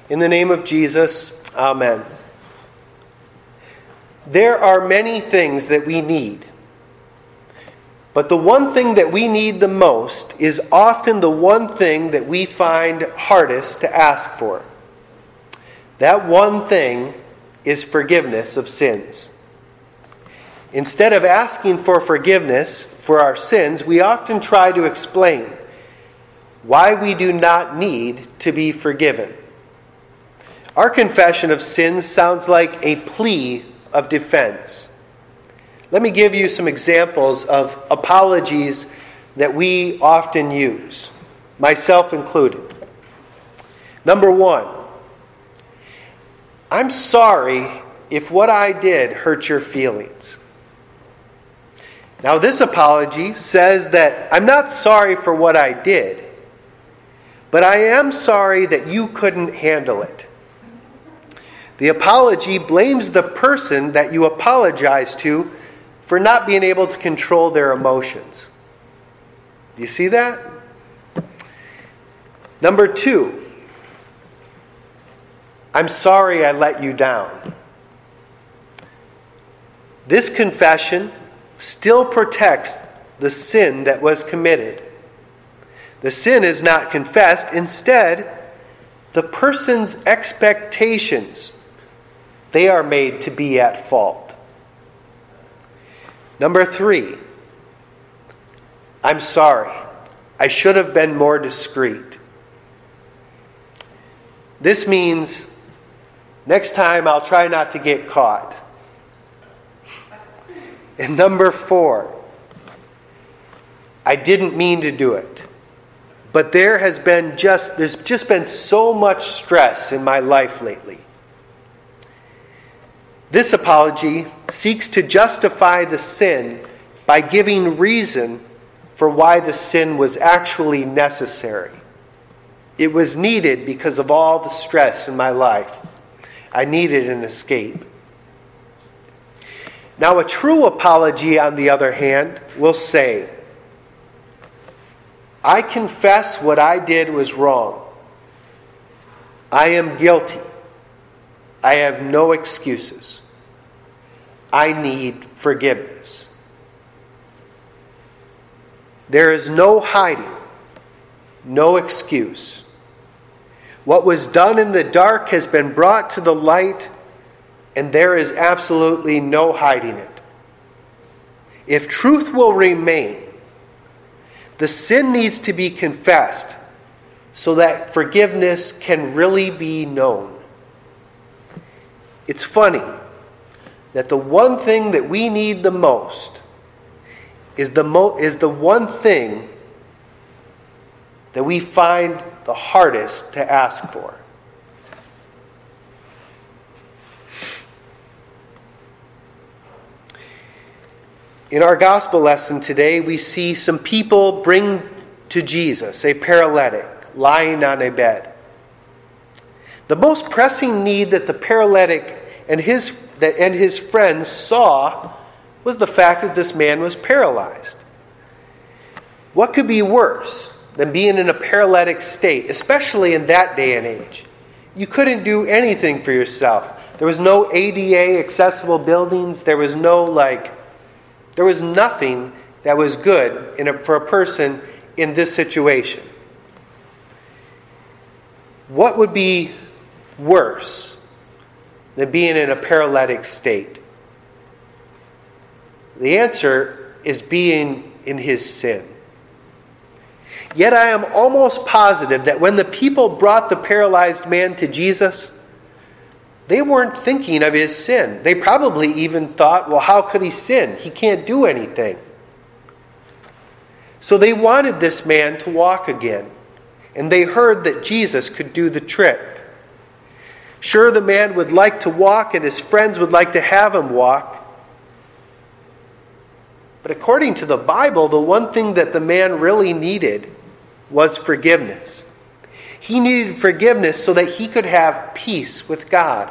In the name of Jesus, amen. There are many things that we need, but the one thing that we need the most is often the one thing that we find hardest to ask for. That one thing is forgiveness of sins. Instead of asking for forgiveness for our sins, we often try to explain why we do not need to be forgiven. Our confession of sins sounds like a plea of defense. Let me give you some examples of apologies that we often use, myself included. Number one, I'm sorry if what I did hurt your feelings. Now, this apology says that I'm not sorry for what I did, but I am sorry that you couldn't handle it. The apology blames the person that you apologize to for not being able to control their emotions. Do you see that? Number two, I'm sorry I let you down. This confession still protects the sin that was committed. The sin is not confessed. Instead, the person's expectations, they are made to be at fault. Number three, I'm sorry. I should have been more discreet. This means next time I'll try not to get caught. And number four, I didn't mean to do it. But there's just been so much stress in my life lately. This apology seeks to justify the sin by giving reason for why the sin was actually necessary. It was needed because of all the stress in my life. I needed an escape. Now, a true apology, on the other hand, will say, I confess what I did was wrong. I am guilty. I have no excuses. I need forgiveness. There is no hiding, no excuse. What was done in the dark has been brought to the light, and there is absolutely no hiding it. If truth will remain, the sin needs to be confessed so that forgiveness can really be known. It's funny that the one thing that we need the most is the one thing that we find the hardest to ask for. In our gospel lesson today, we see some people bring to Jesus a paralytic lying on a bed. The most pressing need that the paralytic and his friends saw was the fact that this man was paralyzed. What could be worse than being in a paralytic state, especially in that day and age? You couldn't do anything for yourself. There was no ADA accessible buildings. There was nothing that was good for a person in this situation. What would be worse than being in a paralytic state? The answer is being in his sin. Yet I am almost positive that when the people brought the paralyzed man to Jesus, they weren't thinking of his sin. They probably even thought, well, how could he sin? He can't do anything. So they wanted this man to walk again. And they heard that Jesus could do the trick. Sure, the man would like to walk and his friends would like to have him walk. But according to the Bible, the one thing that the man really needed was forgiveness. He needed forgiveness so that he could have peace with God.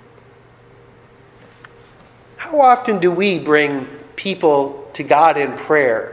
How often do we bring people to God in prayer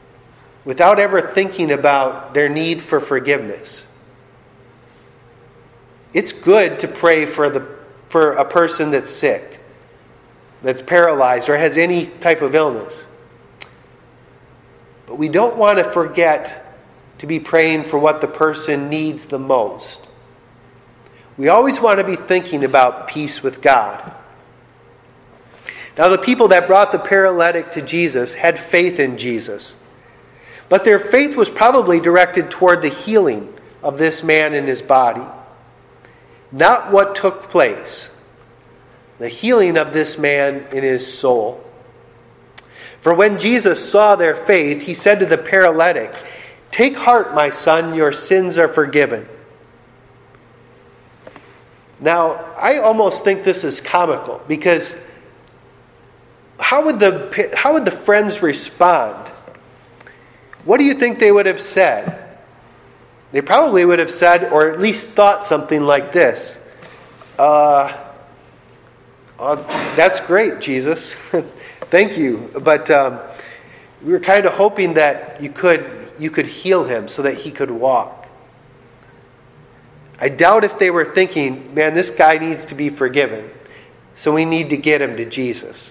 without ever thinking about their need for forgiveness? It's good to pray for a person that's sick, that's paralyzed, or has any type of illness. But we don't want to forget to be praying for what the person needs the most. We always want to be thinking about peace with God. Now, the people that brought the paralytic to Jesus had faith in Jesus. But their faith was probably directed toward the healing of this man in his body. Not what took place. The healing of this man in his soul. For when Jesus saw their faith, he said to the paralytic, "Take heart, my son, your sins are forgiven." Now, I almost think this is comical, because how would the friends respond? What do you think they would have said? They probably would have said, or at least thought something like this. That's great, Jesus. Thank you. But we were kind of hoping that you could heal him so that he could walk. I doubt if they were thinking, man, this guy needs to be forgiven, so we need to get him to Jesus.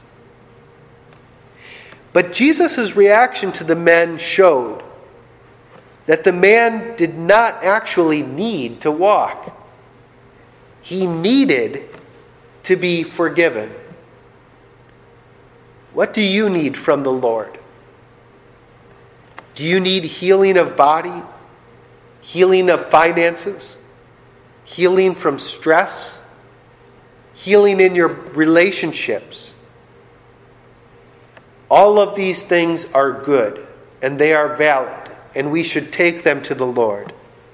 But Jesus' reaction to the men showed that the man did not actually need to walk. He needed to be forgiven. What do you need from the Lord? Do you need healing of body? Healing of finances? Healing from stress? Healing in your relationships? All of these things are good, and they are valid, and we should take them to the Lord.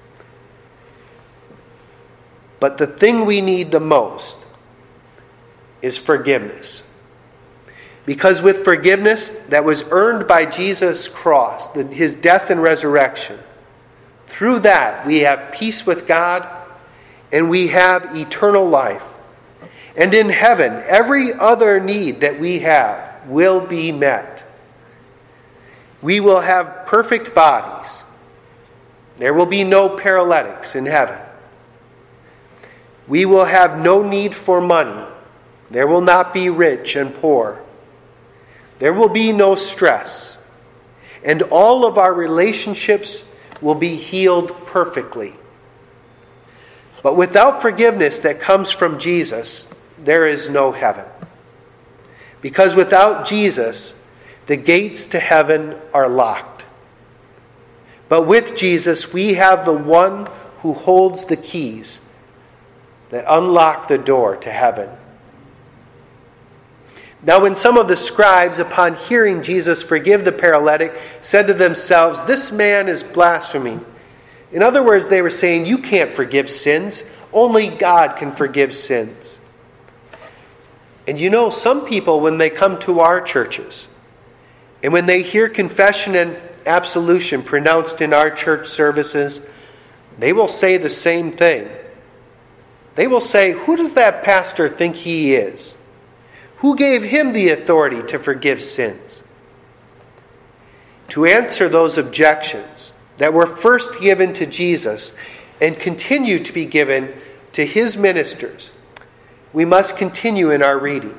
But the thing we need the most is forgiveness. Because with forgiveness that was earned by Jesus' cross, his death and resurrection, through that we have peace with God and we have eternal life. And in heaven, every other need that we have will be met. We will have perfect bodies. There will be no paralytics in heaven. We will have no need for money. There will not be rich and poor. There will be no stress. And all of our relationships will be healed perfectly. But without forgiveness that comes from Jesus, there is no heaven. Because without Jesus, the gates to heaven are locked. But with Jesus, we have the one who holds the keys that unlock the door to heaven. Now when some of the scribes, upon hearing Jesus forgive the paralytic, said to themselves, "This man is blaspheming." In other words, they were saying, you can't forgive sins. Only God can forgive sins. And you know, some people, when they come to our churches, and when they hear confession and absolution pronounced in our church services, they will say the same thing. They will say, who does that pastor think he is? Who gave him the authority to forgive sins? To answer those objections that were first given to Jesus and continue to be given to his ministers, we must continue in our reading.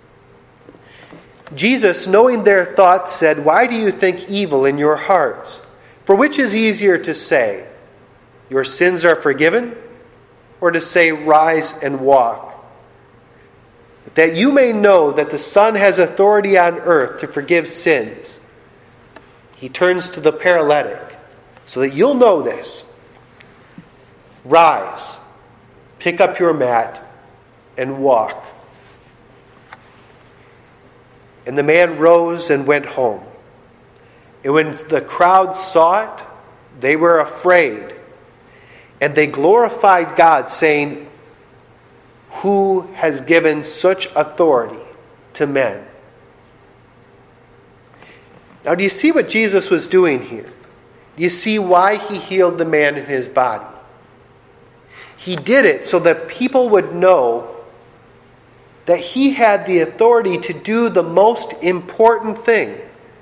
Jesus, knowing their thoughts, said, "Why do you think evil in your hearts? For which is easier to say, 'Your sins are forgiven,' or to say, 'Rise and walk'? That you may know that the Son has authority on earth to forgive sins." He turns to the paralytic so that you'll know this. "Rise, pick up your mat, and walk." And the man rose and went home. And when the crowd saw it, they were afraid. And they glorified God, saying, "Who has given such authority to men?" Now, do you see what Jesus was doing here? Do you see why he healed the man in his body? He did it so that people would know that he had the authority to do the most important thing,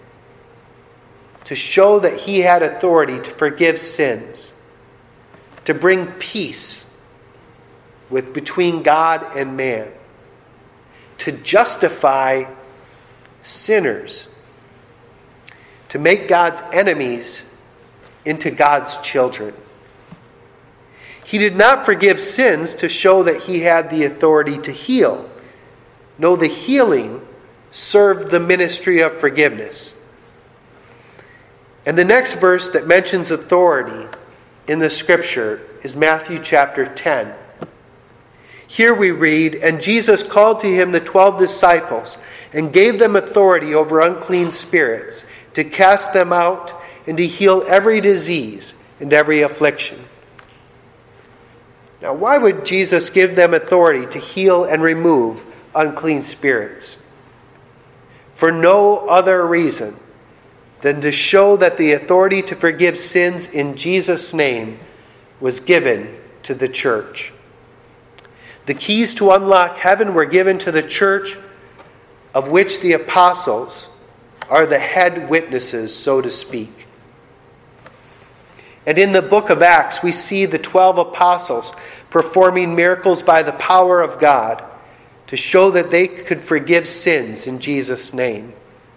to show that he had authority to forgive sins, to bring peace, between God and man, to justify sinners, to make God's enemies into God's children. He did not forgive sins to show that he had the authority to heal. No, the healing served the ministry of forgiveness. And the next verse that mentions authority in the scripture is Matthew chapter 10. Here we read, "And Jesus called to him the 12 disciples and gave them authority over unclean spirits, to cast them out and to heal every disease and every affliction." Now, why would Jesus give them authority to heal and remove unclean spirits? For no other reason than to show that the authority to forgive sins in Jesus' name was given to the church. The keys to unlock heaven were given to the church, of which the apostles are the head witnesses, so to speak. And in the book of Acts, we see the 12 apostles performing miracles by the power of God to show that they could forgive sins in Jesus' name.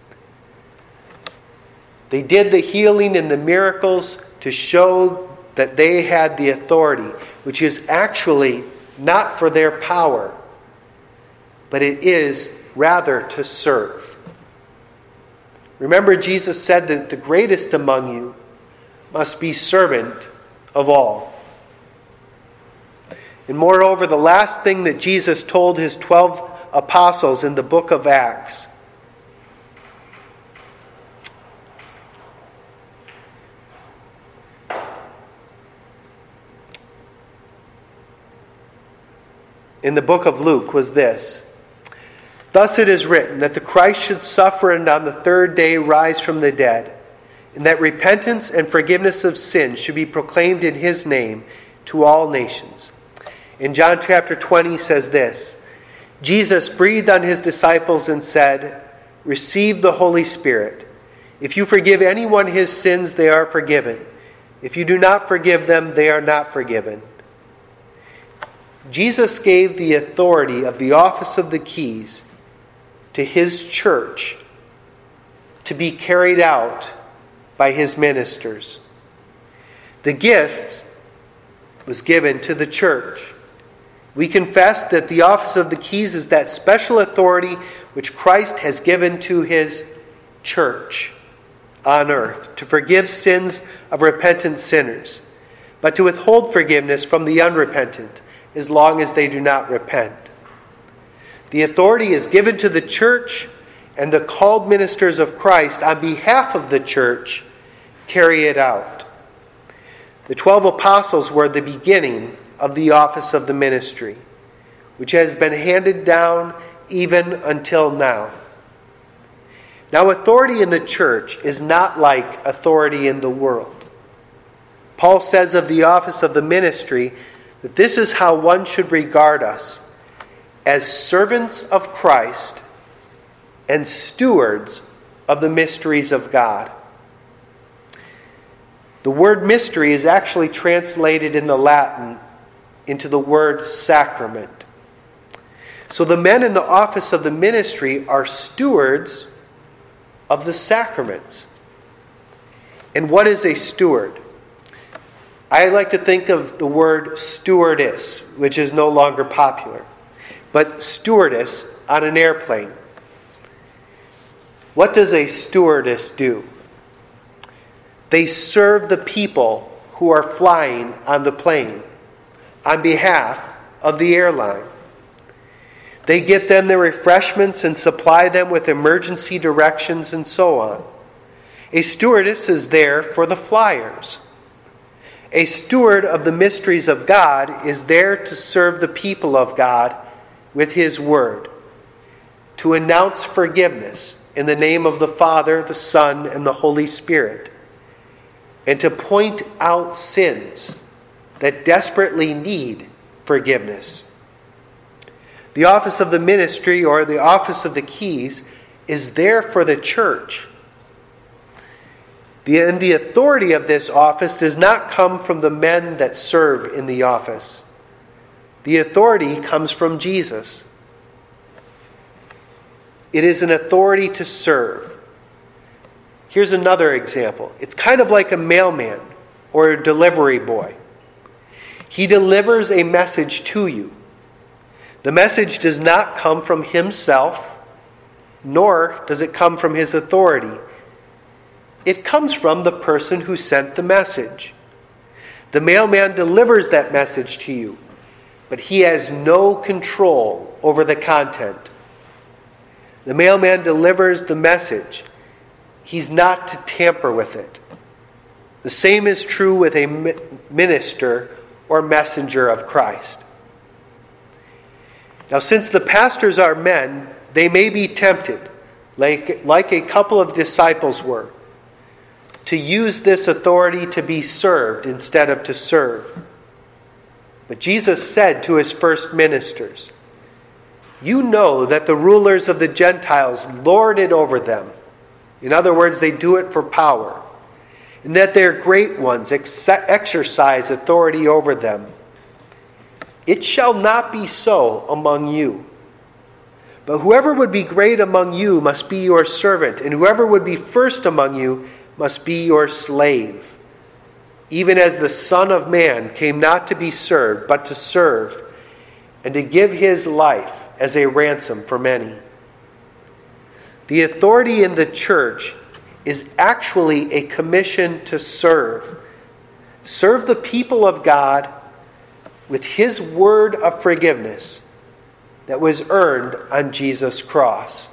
They did the healing and the miracles to show that they had the authority, which is actually not for their power, but it is rather to serve. Remember, Jesus said that the greatest among you must be servant of all. And moreover, the last thing that Jesus told his 12 apostles in the book of Acts in the book of Luke was this: "Thus it is written that the Christ should suffer and on the third day rise from the dead, and that repentance and forgiveness of sins should be proclaimed in his name to all nations." In John chapter 20 says this: "Jesus breathed on his disciples and said, 'Receive the Holy Spirit. If you forgive anyone his sins, they are forgiven. If you do not forgive them, they are not forgiven.'" Jesus gave the authority of the office of the keys to his church to be carried out by his ministers. The gift was given to the church. We confess that the office of the keys is that special authority which Christ has given to his church on earth to forgive sins of repentant sinners, but to withhold forgiveness from the unrepentant as long as they do not repent. The authority is given to the church, and the called ministers of Christ on behalf of the church carry it out. The 12 apostles were the beginning of the office of the ministry, which has been handed down even until now. Now, authority in the church is not like authority in the world. Paul says of the office of the ministry that this is how one should regard us, as servants of Christ and stewards of the mysteries of God. The word mystery is actually translated in the Latin into the word sacrament. So the men in the office of the ministry are stewards of the sacraments. And what is a steward? I like to think of the word stewardess, which is no longer popular, but stewardess on an airplane. What does a stewardess do? They serve the people who are flying on the plane on behalf of the airline. They get them their refreshments and supply them with emergency directions and so on. A stewardess is there for the flyers. A steward of the mysteries of God is there to serve the people of God with his word, to announce forgiveness in the name of the Father, the Son, and the Holy Spirit, and to point out sins that desperately need forgiveness. The office of the ministry, or the office of the keys, is there for the church. And the authority of this office does not come from the men that serve in the office, The authority comes from Jesus. It is an authority to serve. Here's another example. It's kind of like a mailman or a delivery boy. He delivers a message to you. The message does not come from himself, nor does it come from his authority. It comes from the person who sent the message. The mailman delivers that message to you, but he has no control over the content. The mailman delivers the message. He's not to tamper with it. The same is true with a minister or messenger of Christ. Now, since the pastors are men, they may be tempted, like a couple of disciples were, to use this authority to be served instead of to serve. But Jesus said to his first ministers, "You know that the rulers of the Gentiles lord it over them." In other words, they do it for power. And that their great ones exercise authority over them. It shall not be so among you. But whoever would be great among you must be your servant, and whoever would be first among you must be your slave. Even as the Son of Man came not to be served, but to serve, and to give his life as a ransom for many. The authority in the church is actually a commission to serve. Serve the people of God with his word of forgiveness that was earned on Jesus' cross.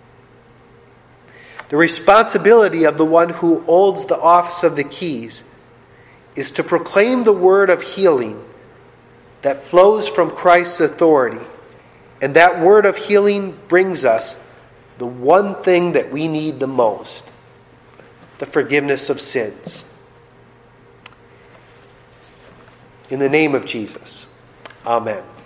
The responsibility of the one who holds the office of the keys is to proclaim the word of healing that flows from Christ's authority. And that word of healing brings us the one thing that we need the most: the forgiveness of sins. In the name of Jesus, amen.